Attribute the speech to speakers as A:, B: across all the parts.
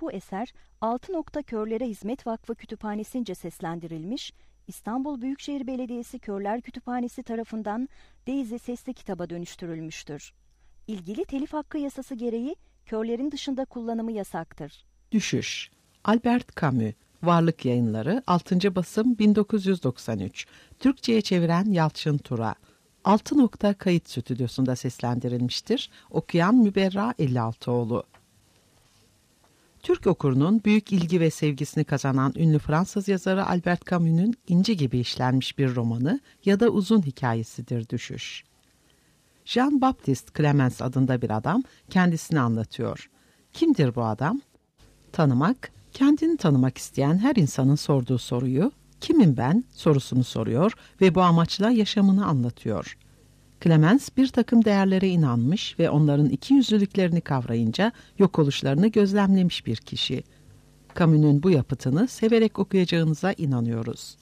A: Bu eser Altı Nokta Körlere Hizmet Vakfı Kütüphanesi'nce seslendirilmiş, İstanbul Büyükşehir Belediyesi Körler Kütüphanesi tarafından Daisy sesli kitaba dönüştürülmüştür. İlgili telif hakkı yasası gereği körlerin dışında kullanımı yasaktır.
B: Düşüş. Albert Camus. Varlık Yayınları 6. basım 1993. Türkçe'ye çeviren Yalçın Tura. Altı Nokta Kayıt Stüdyosu'nda seslendirilmiştir. Okuyan Müberra Ellaltıoğlu. Türk okurunun büyük ilgi ve sevgisini kazanan ünlü Fransız yazarı Albert Camus'un inci gibi işlenmiş bir romanı ya da uzun hikayesidir Düşüş. Jean-Baptiste Clemens adında bir adam kendisini anlatıyor. Kimdir bu adam? Tanımak, kendini tanımak isteyen her insanın sorduğu soruyu, kimim ben sorusunu soruyor ve bu amaçla yaşamını anlatıyor. Clemens bir takım değerlere inanmış ve onların ikiyüzlülüklerini kavrayınca yok oluşlarını gözlemlemiş bir kişi. Camus'un bu yapıtını severek okuyacağınıza inanıyoruz.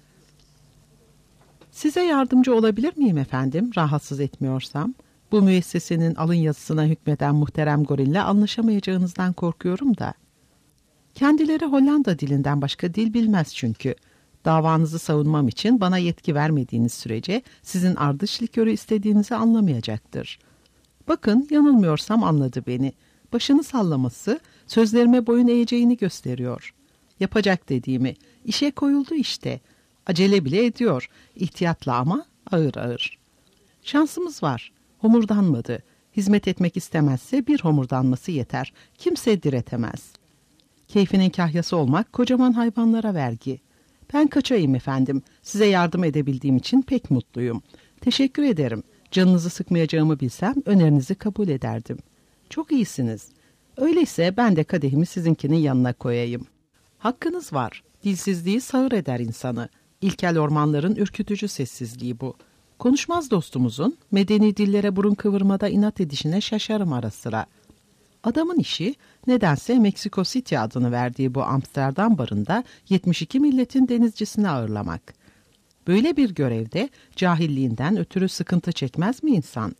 B: Size yardımcı olabilir miyim efendim, rahatsız etmiyorsam? Bu müessesenin alın yazısına hükmeden muhterem gorille anlaşamayacağınızdan korkuyorum da. Kendileri Hollanda dilinden başka dil bilmez çünkü. Davanızı savunmam için bana yetki vermediğiniz sürece sizin ardış likörü istediğinizi anlamayacaktır. Bakın, yanılmıyorsam anladı beni. Başını sallaması sözlerime boyun eğeceğini gösteriyor. Yapacak dediğimi, işe koyuldu işte. Acele bile ediyor, ihtiyatla ama ağır ağır. Şansımız var, homurdanmadı. Hizmet etmek istemezse bir homurdanması yeter, kimse diretemez. Keyfinin kahyası olmak kocaman hayvanlara vergi. Ben kaçayım efendim. Size yardım edebildiğim için pek mutluyum. Teşekkür ederim. Canınızı sıkmayacağımı bilsem önerinizi kabul ederdim. Çok iyisiniz. Öyleyse ben de kadehimi sizinkinin yanına koyayım. Hakkınız var. Dilsizliği sağır eder insanı. İlkel ormanların ürkütücü sessizliği bu. Konuşmaz dostumuzun medeni dillere burun kıvırmada inat edişine şaşarım ara sıra. Adamın işi nedense Meksiko City adını verdiği bu Amsterdam barında 72 milletin denizcisini ağırlamak. Böyle bir görevde cahilliğinden ötürü sıkıntı çekmez mi insan?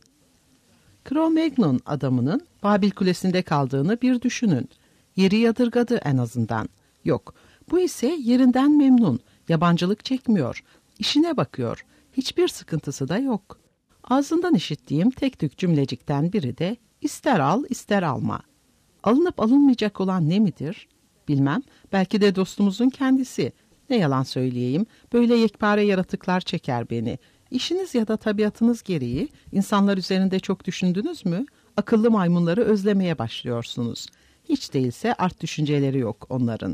B: Cro-Magnon adamının Babil Kulesi'nde kaldığını bir düşünün. Yeri yadırgadı en azından. Yok, bu ise yerinden memnun, yabancılık çekmiyor, işine bakıyor, hiçbir sıkıntısı da yok. Ağzından işittiğim tek tük cümlecikten biri de İster al, ister alma. Alınıp alınmayacak olan ne midir? Bilmem, belki de dostumuzun kendisi. Ne yalan söyleyeyim, böyle yekpare yaratıklar çeker beni. İşiniz ya da tabiatınız gereği insanlar üzerinde çok düşündünüz mü? Akıllı maymunları özlemeye başlıyorsunuz. Hiç değilse art düşünceleri yok onların.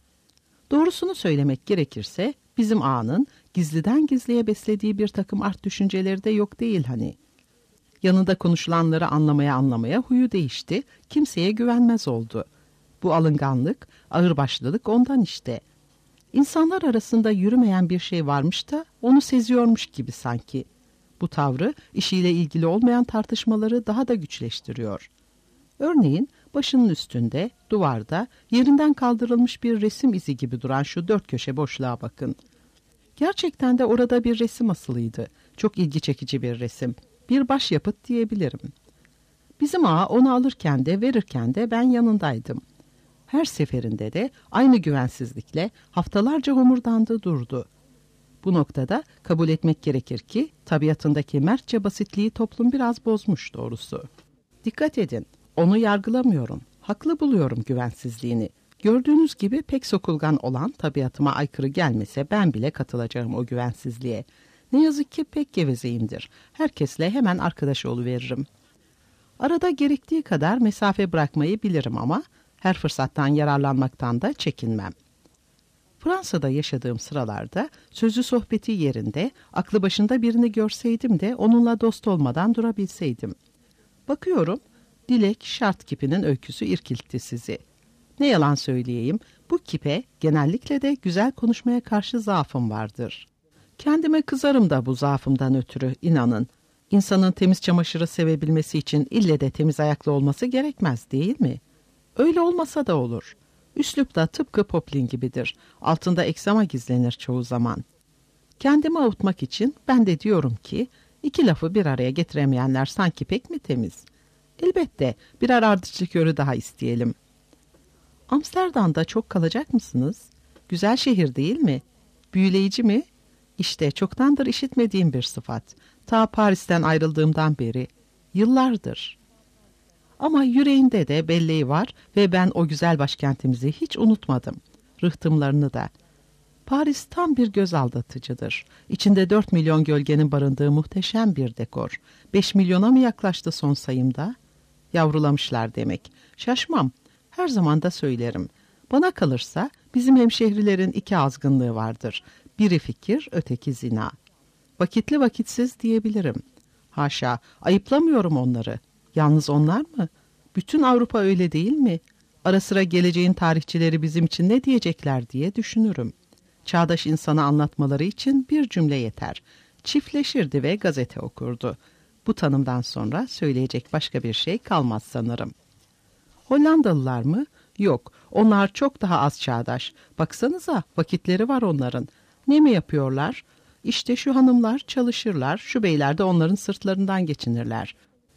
B: Doğrusunu söylemek gerekirse, bizim ağanın gizliden gizliye beslediği bir takım art düşünceleri de yok değil hani. Yanında konuşulanları anlamaya huyu değişti, kimseye güvenmez oldu. Bu alınganlık, ağırbaşlılık ondan işte. İnsanlar arasında yürümeyen bir şey varmış da onu seziyormuş gibi sanki. Bu tavrı işiyle ilgili olmayan tartışmaları daha da güçleştiriyor. Örneğin başının üstünde, duvarda, yerinden kaldırılmış bir resim izi gibi duran şu 4 köşe boşluğa bakın. Gerçekten de orada bir resim asılıydı. Çok ilgi çekici bir resim. Bir başyapıt diyebilirim. Bizim ağa onu alırken de verirken de ben yanındaydım. Her seferinde de aynı güvensizlikle haftalarca homurdandı durdu. Bu noktada kabul etmek gerekir ki tabiatındaki mertçe basitliği toplum biraz bozmuş doğrusu. Dikkat edin, onu yargılamıyorum. Haklı buluyorum güvensizliğini. Gördüğünüz gibi pek sokulgan olan tabiatıma aykırı gelmese ben bile katılacağım o güvensizliğe. Ne yazık ki pek gevezeyimdir. Herkesle hemen arkadaş oluveririm. Arada gerektiği kadar mesafe bırakmayı bilirim ama her fırsattan yararlanmaktan da çekinmem. Fransa'da yaşadığım sıralarda sözlü sohbeti yerinde aklı başında birini görseydim de onunla dost olmadan durabilseydim. Bakıyorum, Dilek Şart kipinin öyküsü irkiltti sizi. Ne yalan söyleyeyim, bu kipe genellikle de güzel konuşmaya karşı zaafım vardır. Kendime kızarım da bu zaafımdan ötürü, inanın. İnsanın temiz çamaşırı sevebilmesi için ille de temiz ayaklı olması gerekmez değil mi? Öyle olmasa da olur. Üslup da tıpkı Poplin gibidir. Altında eksama gizlenir çoğu zaman. Kendimi avutmak için ben de diyorum ki, iki lafı bir araya getiremeyenler sanki pek mi temiz? Elbette birer ardıç likörü daha isteyelim. Amsterdam'da çok kalacak mısınız? Güzel şehir değil mi? Büyüleyici mi? İşte çoktandır işitmediğim bir sıfat. Ta Paris'ten ayrıldığımdan beri. Yıllardır. Ama yüreğinde de belleği var ve ben o güzel başkentimizi hiç unutmadım. Rıhtımlarını da. Paris tam bir göz aldatıcıdır. İçinde 4 milyon gölgenin barındığı muhteşem bir dekor. 5 milyona mı yaklaştı son sayımda? Yavrulamışlar demek. Şaşmam. Her zaman da söylerim. Bana kalırsa bizim hemşehrilerin 2 azgınlığı vardır. Biri fikir, öteki zina. Vakitli vakitsiz diyebilirim. Haşa, ayıplamıyorum onları. Yalnız onlar mı? Bütün Avrupa öyle değil mi? Ara sıra geleceğin tarihçileri bizim için ne diyecekler diye düşünürüm. Çağdaş insana anlatmaları için bir cümle yeter. Çiftleşirdi ve gazete okurdu. Bu tanımdan sonra söyleyecek başka bir şey kalmaz sanırım. Hollandalılar mı? Yok, onlar çok daha az çağdaş. Baksanıza, vakitleri var onların. Ne mi yapıyorlar? İşte şu hanımlar çalışırlar, şu beyler de onların sırtlarından geçinirler.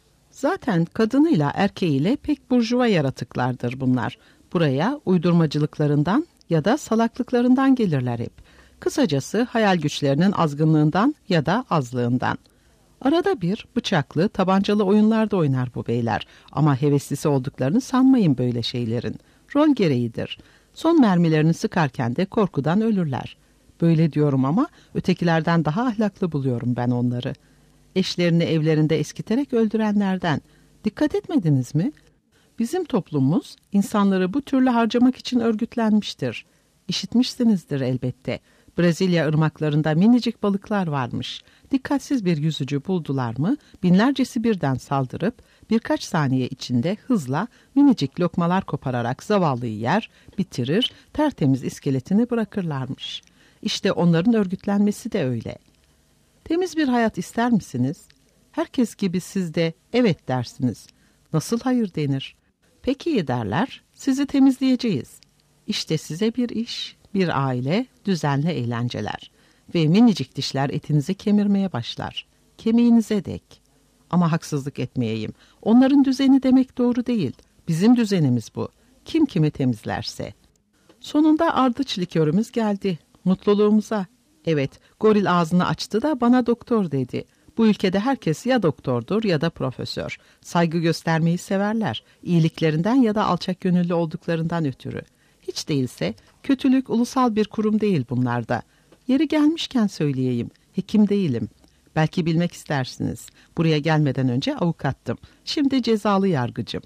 B: Zaten kadınıyla erkeğiyle pek burjuva yaratıklardır bunlar. Buraya uydurmacılıklarından ya da salaklıklarından gelirler hep. Kısacası hayal güçlerinin azgınlığından ya da azlığından. Arada bir bıçaklı, tabancalı oyunlarda oynar bu beyler. Ama heveslisi olduklarını sanmayın böyle şeylerin. Rol gereğidir. Son mermilerini sıkarken de korkudan ölürler. Böyle diyorum ama ötekilerden daha ahlaklı buluyorum ben onları. Eşlerini evlerinde eskiterek öldürenlerden. Dikkat etmediniz mi? Bizim toplumumuz insanları bu türlü harcamak için örgütlenmiştir. İşitmişsinizdir elbette. Brezilya ırmaklarında minicik balıklar varmış. Dikkatsiz bir yüzücü buldular mı, binlercesi birden saldırıp birkaç saniye içinde hızla minicik lokmalar kopararak zavallıyı yer, bitirir, tertemiz iskeletini bırakırlarmış. İşte onların örgütlenmesi de öyle. Temiz bir hayat ister misiniz? Herkes gibi siz de evet dersiniz. Nasıl hayır denir? Peki iyi derler, sizi temizleyeceğiz. İşte size bir iş, bir aile, düzenli eğlenceler. Ve minicik dişler etinizi kemirmeye başlar. Kemiğinize dek. Ama haksızlık etmeyeyim. Onların düzeni demek doğru değil. Bizim düzenimiz bu. Kim kimi temizlerse. Sonunda ardıç likörümüz geldi. Mutluluğumuza. Evet, goril ağzını açtı da bana doktor dedi. Bu ülkede herkes ya doktordur ya da profesör. Saygı göstermeyi severler. İyiliklerinden ya da alçak gönüllü olduklarından ötürü. Hiç değilse kötülük ulusal bir kurum değil bunlarda. Yeri gelmişken söyleyeyim, hekim değilim. Belki bilmek istersiniz. Buraya gelmeden önce avukattım. Şimdi cezalı yargıcım.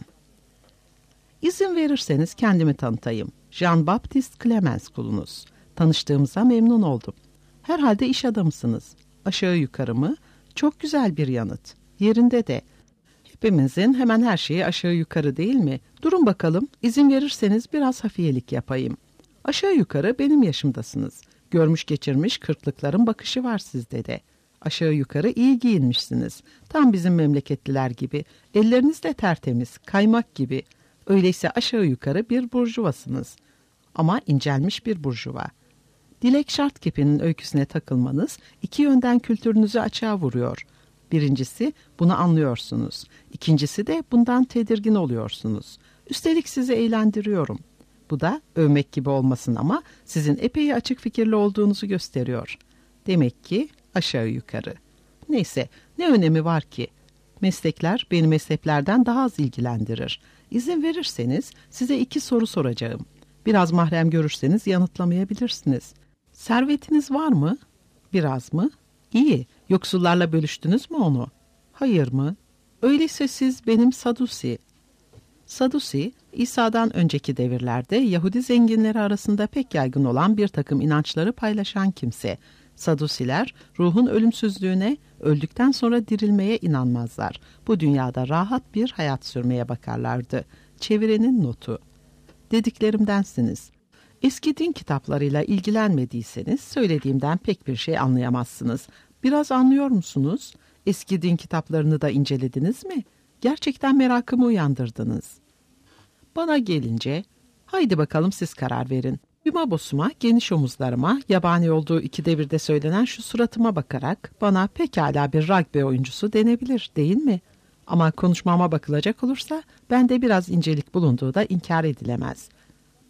B: İzin verirseniz kendimi tanıtayım. Jean-Baptiste Clemens kulunuz. Tanıştığımıza memnun oldum. Herhalde iş adamısınız. Aşağı yukarı mı? Çok güzel bir yanıt. Yerinde de. Hepimizin hemen her şeyi aşağı yukarı değil mi? Durun bakalım, izin verirseniz biraz hafiyelik yapayım. Aşağı yukarı benim yaşımdasınız. Görmüş geçirmiş kırklıkların bakışı var sizde de. Aşağı yukarı iyi giyinmişsiniz. Tam bizim memleketliler gibi. Elleriniz de tertemiz, kaymak gibi. Öyleyse aşağı yukarı bir burjuvasınız. Ama incelmiş bir burjuva. Dilek Şartkep'in öyküsüne takılmanız 2 yönden kültürünüzü açığa vuruyor. Birincisi bunu anlıyorsunuz. İkincisi de bundan tedirgin oluyorsunuz. Üstelik sizi eğlendiriyorum. Bu da övmek gibi olmasın ama sizin epey açık fikirli olduğunuzu gösteriyor. Demek ki aşağı yukarı. Neyse, ne önemi var ki? Meslekler beni mezheplerden daha az ilgilendirir. İzin verirseniz size 2 soru soracağım. Biraz mahrem görürseniz yanıtlamayabilirsiniz. Servetiniz var mı? Biraz mı? İyi. Yoksullarla bölüştünüz mü onu? Hayır mı? Öyleyse siz benim Sadusi. Sadusi, İsa'dan önceki devirlerde Yahudi zenginleri arasında pek yaygın olan bir takım inançları paylaşan kimse. Sadusiler, ruhun ölümsüzlüğüne, öldükten sonra dirilmeye inanmazlar. Bu dünyada rahat bir hayat sürmeye bakarlardı. Çevirenin notu. Dediklerimdensiniz. Eski din kitaplarıyla ilgilenmediyseniz söylediğimden pek bir şey anlayamazsınız. Biraz anlıyor musunuz? Eski din kitaplarını da incelediniz mi? Gerçekten merakımı uyandırdınız. Bana gelince, haydi bakalım siz karar verin. Yuma bosuma, geniş omuzlarıma, yabani olduğu 2'de 1'de söylenen şu suratıma bakarak bana pekala bir rugby oyuncusu denebilir, değil mi? Ama konuşmama bakılacak olursa bende biraz incelik bulunduğu da inkar edilemez.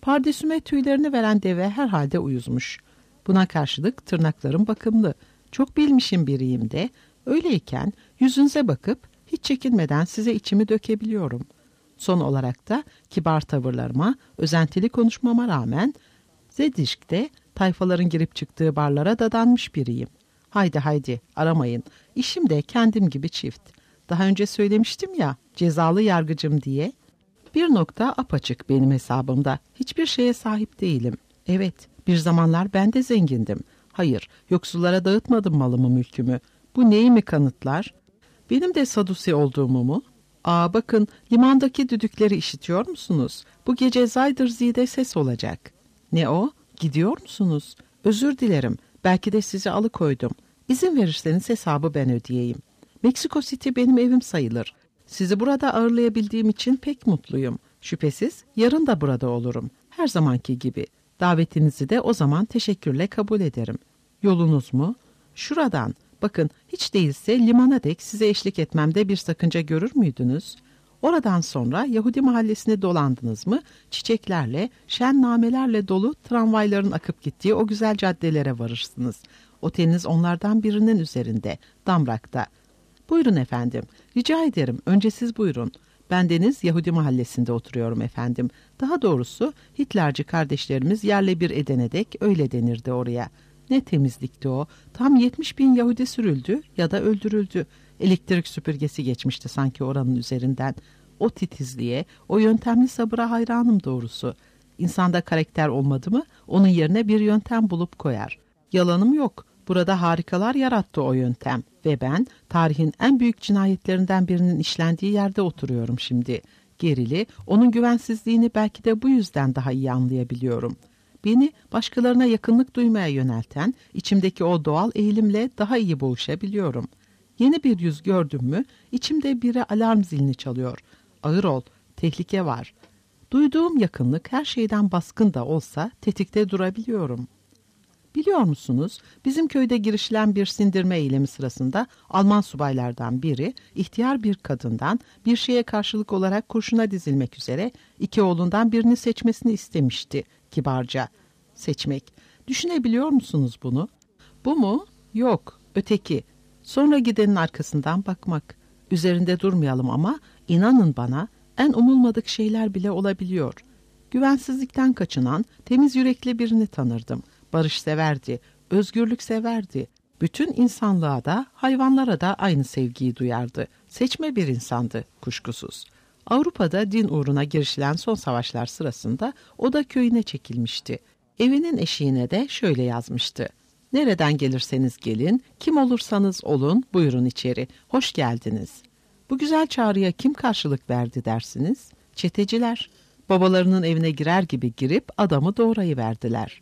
B: Pardesüme tüylerini veren deve herhalde uyuzmuş. Buna karşılık tırnaklarım bakımlı. Çok bilmişim biriyim de. Öyleyken yüzünüze bakıp hiç çekinmeden size içimi dökebiliyorum. Son olarak da kibar tavırlarıma, özentili konuşmama rağmen Zedişk'te tayfaların girip çıktığı barlara dadanmış biriyim. Haydi aramayın. İşim de kendim gibi çift. Daha önce söylemiştim ya, cezalı yargıcım diye. Bir nokta apaçık benim hesabımda. Hiçbir şeye sahip değilim. Evet, bir zamanlar ben de zengindim. Hayır, yoksullara dağıtmadım malımı mülkümü. Bu neyi mi kanıtlar? Benim de sadusi olduğumu mu? Bakın, limandaki düdükleri işitiyor musunuz? Bu gece Zaydır Z'de ses olacak. Ne o? Gidiyor musunuz? Özür dilerim. Belki de sizi alıkoydum. İzin verirseniz hesabı ben ödeyeyim. Meksiko City benim evim sayılır. Sizi burada ağırlayabildiğim için pek mutluyum. Şüphesiz yarın da burada olurum. Her zamanki gibi. Davetinizi de o zaman teşekkürle kabul ederim. Yolunuz mu? Şuradan. Bakın, hiç değilse limana dek size eşlik etmemde bir sakınca görür müydünüz? Oradan sonra Yahudi mahallesine dolandınız mı, çiçeklerle, şen namelerle dolu tramvayların akıp gittiği o güzel caddelere varırsınız. Oteliniz onlardan birinin üzerinde, Damrak'ta. Buyurun efendim, rica ederim, önce siz buyurun. Bendeniz Yahudi mahallesinde oturuyorum efendim. Daha doğrusu Hitlerci kardeşlerimiz yerle bir edene dek öyle denirdi oraya. Ne temizlikti o. Tam 70.000 Yahudi sürüldü ya da öldürüldü. Elektrik süpürgesi geçmişti sanki oranın üzerinden. O titizliğe, o yöntemli sabıra hayranım doğrusu. İnsanda karakter olmadı mı onun yerine bir yöntem bulup koyar. Yalanım yok. Burada harikalar yarattı o yöntem. Ve ben tarihin en büyük cinayetlerinden birinin işlendiği yerde oturuyorum şimdi. Gerili, onun güvensizliğini belki de bu yüzden daha iyi anlayabiliyorum. Beni başkalarına yakınlık duymaya yönelten, içimdeki o doğal eğilimle daha iyi boğuşabiliyorum. Yeni bir yüz gördüm mü, içimde biri alarm zilini çalıyor. Ağır ol, tehlike var. Duyduğum yakınlık her şeyden baskın da olsa tetikte durabiliyorum. Biliyor musunuz, bizim köyde girişilen bir sindirme eylemi sırasında Alman subaylardan biri, ihtiyar bir kadından bir şeye karşılık olarak kurşuna dizilmek üzere 2 oğlundan birini seçmesini istemişti kibarca. Seçmek. Düşünebiliyor musunuz bunu? Bu mu? Yok, öteki. Sonra gidenin arkasından bakmak. Üzerinde durmayalım ama inanın bana en umulmadık şeyler bile olabiliyor. Güvensizlikten kaçınan temiz yürekli birini tanırdım. Barış severdi, özgürlük severdi. Bütün insanlığa da hayvanlara da aynı sevgiyi duyardı. Seçme bir insandı kuşkusuz. Avrupa'da din uğruna girişilen son savaşlar sırasında o da köyüne çekilmişti. Evinin eşiğine de şöyle yazmıştı. Nereden gelirseniz gelin, kim olursanız olun, buyurun içeri, hoş geldiniz. Bu güzel çağrıya kim karşılık verdi dersiniz? Çeteciler. Babalarının evine girer gibi girip adamı doğrayıverdiler.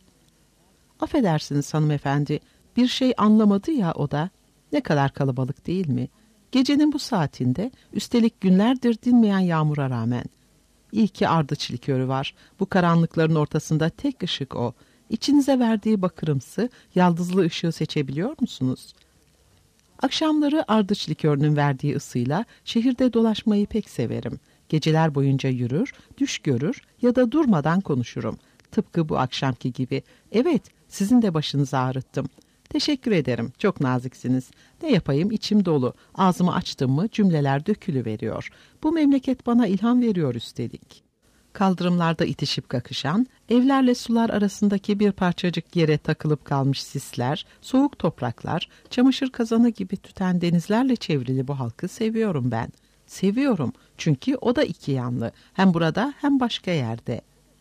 B: Affedersiniz hanımefendi, bir şey anlamadı ya o da. Ne kadar kalabalık değil mi? Gecenin bu saatinde, üstelik günlerdir dinmeyen yağmura rağmen. İyi ki ardıç likörü var. Bu karanlıkların ortasında tek ışık o. İçinize verdiği bakırımsı, yaldızlı ışığı seçebiliyor musunuz? Akşamları ardıç likörünün verdiği ısıyla şehirde dolaşmayı pek severim. Geceler boyunca yürür, düş görür ya da durmadan konuşurum. Tıpkı bu akşamki gibi. Evet, sizin de başınızı ağrıttım. Teşekkür ederim, çok naziksiniz. Ne yapayım, içim dolu. Ağzımı açtım mı cümleler dökülüveriyor. Bu memleket bana ilham veriyor üstelik. Kaldırımlarda itişip kakışan, evlerle sular arasındaki bir parçacık yere takılıp kalmış sisler, soğuk topraklar, çamaşır kazanı gibi tüten denizlerle çevrili bu halkı seviyorum ben. Seviyorum çünkü o da iki yanlı, hem burada hem başka yerde.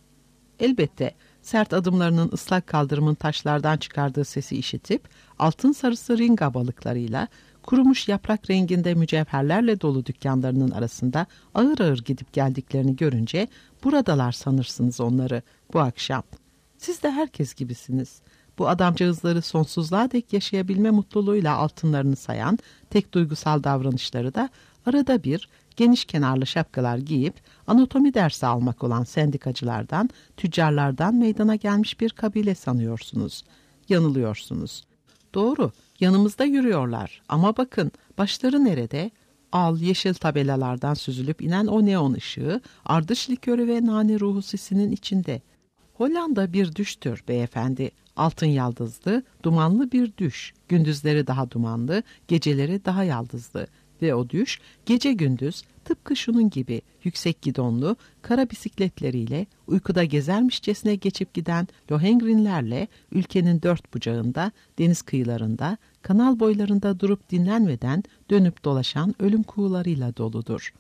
B: Elbette sert adımlarının ıslak kaldırımın taşlardan çıkardığı sesi işitip, altın sarısı ringa balıklarıyla, kurumuş yaprak renginde mücevherlerle dolu dükkanlarının arasında ağır ağır gidip geldiklerini görünce buradalar sanırsınız onları bu akşam. Siz de herkes gibisiniz. Bu adamcağızları sonsuzluğa dek yaşayabilme mutluluğuyla altınlarını sayan tek duygusal davranışları da arada bir geniş kenarlı şapkalar giyip anatomi dersi almak olan sendikacılardan, tüccarlardan meydana gelmiş bir kabile sanıyorsunuz. Yanılıyorsunuz. Doğru, yanımızda yürüyorlar ama bakın başları nerede? Al yeşil tabelalardan süzülüp inen o neon ışığı, ardıç likörü ve nane ruhu sisinin içinde. Hollanda bir düştür beyefendi. Altın yaldızlı, dumanlı bir düş. Gündüzleri daha dumanlı, geceleri daha yaldızlı. Ve o düş gece gündüz tıpkı şunun gibi yüksek gidonlu kara bisikletleriyle uykuda gezermişçesine geçip giden Lohengrinlerle ülkenin dört bucağında, deniz kıyılarında, kanal boylarında durup dinlenmeden dönüp dolaşan ölüm kuğularıyla doludur.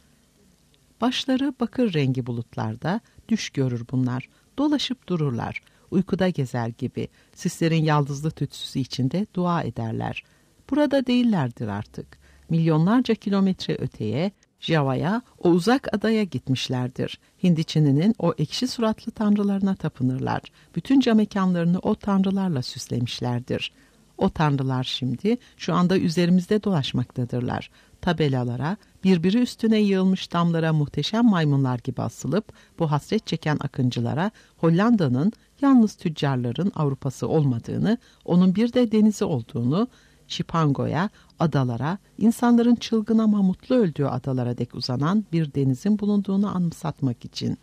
B: Başları bakır rengi bulutlarda düş görür bunlar. Dolaşıp dururlar. Uykuda gezer gibi sislerin yaldızlı tütsüsü içinde dua ederler. Burada değillerdir artık. Milyonlarca kilometre öteye, Java'ya, o uzak adaya gitmişlerdir. Hindiçininin o ekşi suratlı tanrılarına tapınırlar. Bütün mekanlarını o tanrılarla süslemişlerdir. O tanrılar şimdi şu anda üzerimizde dolaşmaktadırlar. Tabelalara, birbiri üstüne yığılmış damlara muhteşem maymunlar gibi asılıp bu hasret çeken akıncılara Hollanda'nın yalnız tüccarların Avrupası olmadığını, onun bir de denizi olduğunu, Şipango'ya, adalara, insanların çılgın ama mutlu öldüğü adalara dek uzanan bir denizin bulunduğunu anımsatmak için.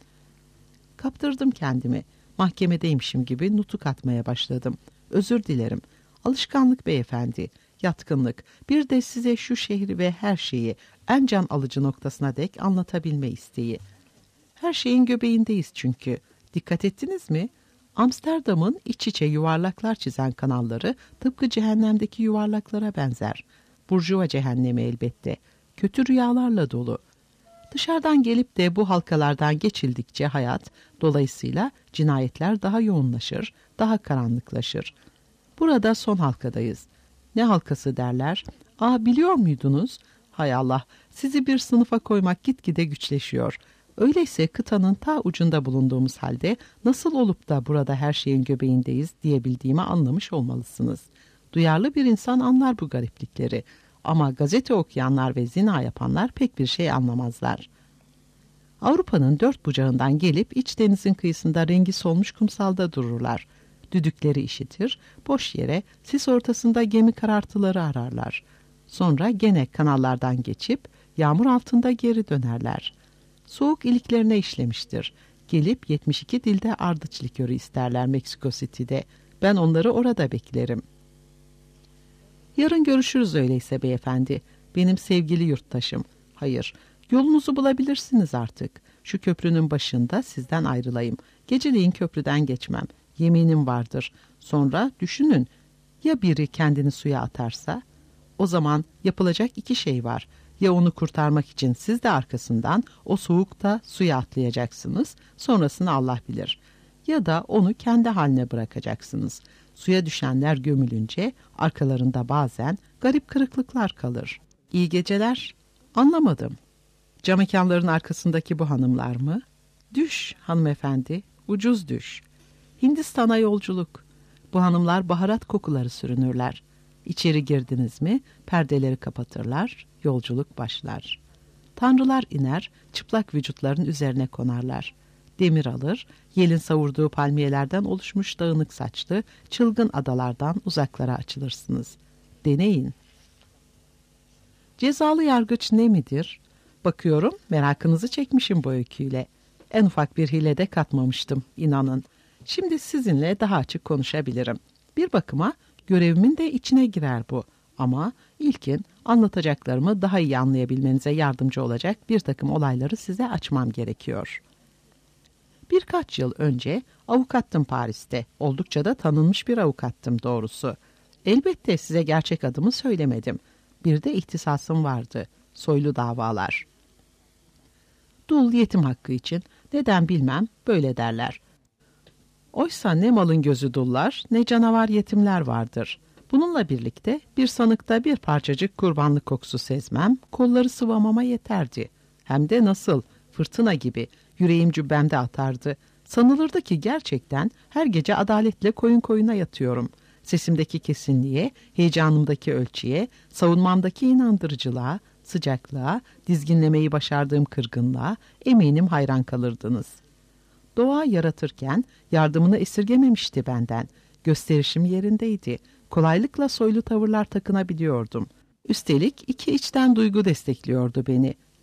B: Kaptırdım kendimi. Mahkemedeymişim gibi nutuk atmaya başladım. Özür dilerim. Alışkanlık beyefendi, yatkınlık, bir de size şu şehri ve her şeyi en can alıcı noktasına dek anlatabilme isteği. Her şeyin göbeğindeyiz çünkü. Dikkat ettiniz mi? Amsterdam'ın iç içe yuvarlaklar çizen kanalları tıpkı cehennemdeki yuvarlaklara benzer. Burjuva cehennemi elbette. Kötü rüyalarla dolu. Dışarıdan gelip de bu halkalardan geçildikçe hayat, dolayısıyla cinayetler daha yoğunlaşır, daha karanlıklaşır. Burada son halkadayız. Ne halkası derler? Biliyor muydunuz? Hay Allah, sizi bir sınıfa koymak gitgide güçleşiyor. Öyleyse kıtanın ta ucunda bulunduğumuz halde nasıl olup da burada her şeyin göbeğindeyiz diyebildiğimi anlamış olmalısınız. Duyarlı bir insan anlar bu gariplikleri. Ama gazete okuyanlar ve zina yapanlar pek bir şey anlamazlar. Avrupa'nın dört bucağından gelip iç denizin kıyısında rengi solmuş kumsalda dururlar. Düdükleri işitir, boş yere sis ortasında gemi karartıları ararlar. Sonra gene kanallardan geçip yağmur altında geri dönerler. Soğuk iliklerine işlemiştir. Gelip 72 dilde ardıç likörü isterler Meksiko City'de. Ben onları orada beklerim. Yarın görüşürüz öyleyse beyefendi. Benim sevgili yurttaşım. Hayır, yolunuzu bulabilirsiniz artık. Şu köprünün başında sizden ayrılayım. Geceleyin köprüden geçmem. Yeminim vardır. Sonra düşünün, ya biri kendini suya atarsa? O zaman yapılacak iki şey var. Ya onu kurtarmak için siz de arkasından o soğukta suya atlayacaksınız, sonrasını Allah bilir. Ya da onu kendi haline bırakacaksınız. Suya düşenler gömülünce arkalarında bazen garip kırıklıklar kalır. İyi geceler. Anlamadım. Camekanların arkasındaki bu hanımlar mı? Düş hanımefendi, ucuz düş. Hindistan'a yolculuk. Bu hanımlar baharat kokuları sürünürler. İçeri girdiniz mi perdeleri kapatırlar, yolculuk başlar. Tanrılar iner, çıplak vücutların üzerine konarlar. Demir alır, yelin savurduğu palmiyelerden oluşmuş dağınık saçlı, çılgın adalardan uzaklara açılırsınız. Deneyin. Cezalı yargıç ne midir? Bakıyorum merakınızı çekmişim bu öyküyle. En ufak bir hile de katmamıştım, inanın. Şimdi sizinle daha açık konuşabilirim. Bir bakıma görevimin de içine girer bu. Ama ilkin anlatacaklarımı daha iyi anlayabilmenize yardımcı olacak bir takım olayları size açmam gerekiyor. Birkaç yıl önce avukattım Paris'te. Oldukça da tanınmış bir avukattım doğrusu. Elbette size gerçek adımı söylemedim. Bir de ihtisasım vardı. Soylu davalar. Dul yetim hakkı için neden bilmem böyle derler. Oysa ne malın gözü dullar ne canavar yetimler vardır. Bununla birlikte bir sanıkta bir parçacık kurbanlık kokusu sezmem, kolları sıvamama yeterdi. Hem de nasıl, fırtına gibi, yüreğim cübbemde atardı. Sanılırdı ki gerçekten her gece adaletle koyun koyuna yatıyorum. Sesimdeki kesinliğe, heyecanımdaki ölçüye, savunmamdaki inandırıcılığa, sıcaklığa, dizginlemeyi başardığım kırgınlığa eminim hayran kalırdınız. Doğa yaratırken yardımını esirgememişti benden. Gösterişim yerindeydi. Kolaylıkla soylu tavırlar takınabiliyordum. Üstelik iki içten duygu destekliyordu beni.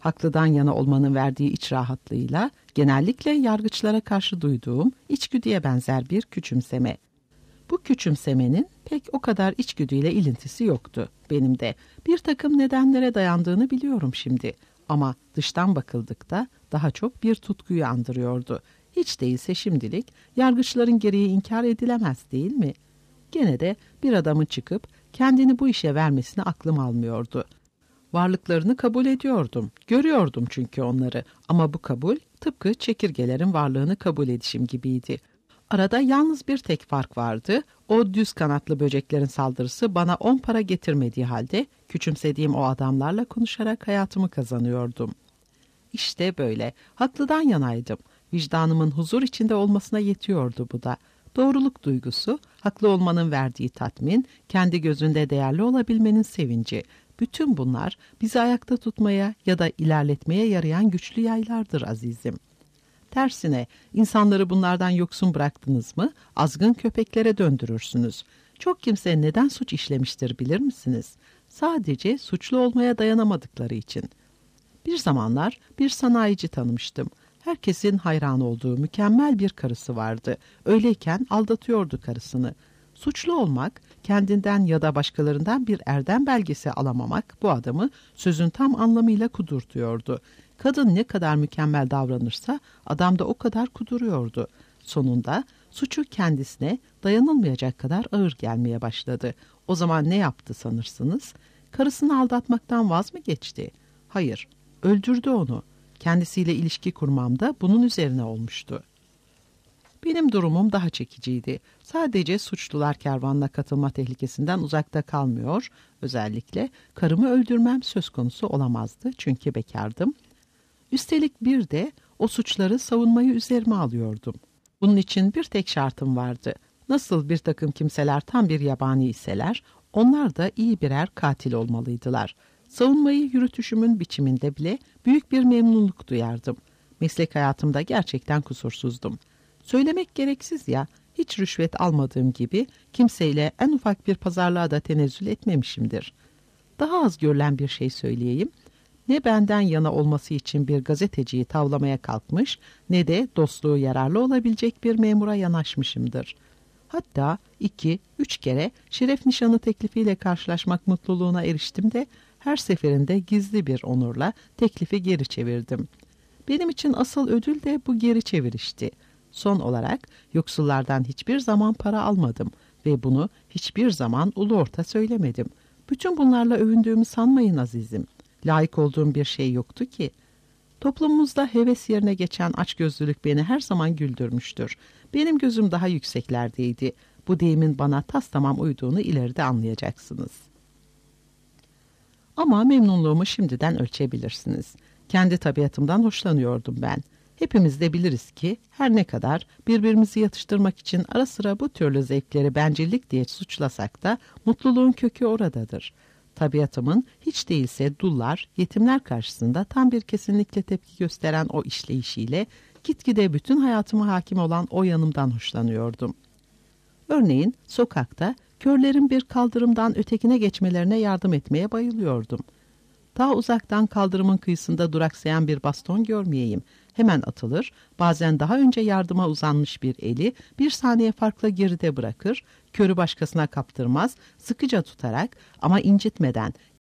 B: Haklıdan yana olmanın verdiği iç rahatlığıyla genellikle yargıçlara karşı duyduğum içgüdüye benzer bir küçümseme. Bu küçümsemenin pek o kadar içgüdüyle ilintisi yoktu benim de. Bir takım nedenlere dayandığını biliyorum şimdi. Ama dıştan bakıldıkta daha çok bir tutkuyu andırıyordu. Hiç değilse şimdilik yargıçların gereği inkar edilemez değil mi? Gene de bir adamın çıkıp kendini bu işe vermesine aklım almıyordu. Varlıklarını kabul ediyordum. Görüyordum çünkü onları. Ama bu kabul tıpkı çekirgelerin varlığını kabul edişim gibiydi. Arada yalnız bir tek fark vardı. O düz kanatlı böceklerin saldırısı bana 10 para getirmediği halde küçümsediğim o adamlarla konuşarak hayatımı kazanıyordum. İşte böyle. Haklıdan yanaydım. Vicdanımın huzur içinde olmasına yetiyordu bu da. Doğruluk duygusu, haklı olmanın verdiği tatmin, kendi gözünde değerli olabilmenin sevinci. Bütün bunlar bizi ayakta tutmaya ya da ilerletmeye yarayan güçlü yaylardır azizim. Tersine insanları bunlardan yoksun bıraktınız mı azgın köpeklere döndürürsünüz. Çok kimse neden suç işlemiştir bilir misiniz? Sadece suçlu olmaya dayanamadıkları için. Bir zamanlar bir sanayici tanımıştım. Herkesin hayran olduğu mükemmel bir karısı vardı. Öyleyken aldatıyordu karısını. Suçlu olmak, kendinden ya da başkalarından bir erdem belgesi alamamak bu adamı sözün tam anlamıyla kudurtuyordu. Kadın ne kadar mükemmel davranırsa adam da o kadar kuduruyordu. Sonunda suçu kendisine dayanılmayacak kadar ağır gelmeye başladı. O zaman ne yaptı sanırsınız? Karısını aldatmaktan vaz mı geçti? Hayır, öldürdü onu. Kendisiyle ilişki kurmam da bunun üzerine olmuştu. Benim durumum daha çekiciydi. Sadece suçlular kervanına katılma tehlikesinden uzakta kalmıyor. Özellikle karımı öldürmem söz konusu olamazdı çünkü bekardım. Üstelik bir de o suçları savunmayı üzerime alıyordum. Bunun için bir tek şartım vardı. Nasıl bir takım kimseler tam bir yabani iseler, onlar da iyi birer katil olmalıydılar. Savunmayı yürütüşümün biçiminde bile büyük bir memnunluk duyardım. Meslek hayatımda gerçekten kusursuzdum. Söylemek gereksiz ya, hiç rüşvet almadığım gibi kimseyle en ufak bir pazarlığa da tenezzül etmemişimdir. Daha az görülen bir şey söyleyeyim. Ne benden yana olması için bir gazeteciyi tavlamaya kalkmış, ne de dostluğu yararlı olabilecek bir memura yanaşmışımdır. Hatta 2-3 kere şeref nişanı teklifiyle karşılaşmak mutluluğuna eriştim de her seferinde gizli bir onurla teklifi geri çevirdim. Benim için asıl ödül de bu geri çevirişti. Son olarak yoksullardan hiçbir zaman para almadım ve bunu hiçbir zaman ulu orta söylemedim. Bütün bunlarla övündüğümü sanmayın azizim. Layık olduğum bir şey yoktu ki. Toplumumuzda heves yerine geçen açgözlülük beni her zaman güldürmüştür. Benim gözüm daha yükseklerdeydi. Bu deyimin bana tastamam uyduğunu ileride anlayacaksınız. Ama memnunluğumu şimdiden ölçebilirsiniz. Kendi tabiatımdan hoşlanıyordum ben. Hepimiz de biliriz ki her ne kadar birbirimizi yatıştırmak için ara sıra bu türlü zevkleri bencillik diye suçlasak da mutluluğun kökü oradadır. Tabiatımın hiç değilse dullar, yetimler karşısında tam bir kesinlikle tepki gösteren o işleyişiyle gitgide bütün hayatıma hakim olan o yanımdan hoşlanıyordum. Örneğin sokakta körlerin bir kaldırımdan ötekine geçmelerine yardım etmeye bayılıyordum. Daha uzaktan kaldırımın kıyısında duraksayan bir baston görmeyeyim. Hemen atılır, bazen daha önce yardıma uzanmış bir eli bir saniye farkla geride bırakır, körü başkasına kaptırmaz, sıkıca tutarak ama incitmeden,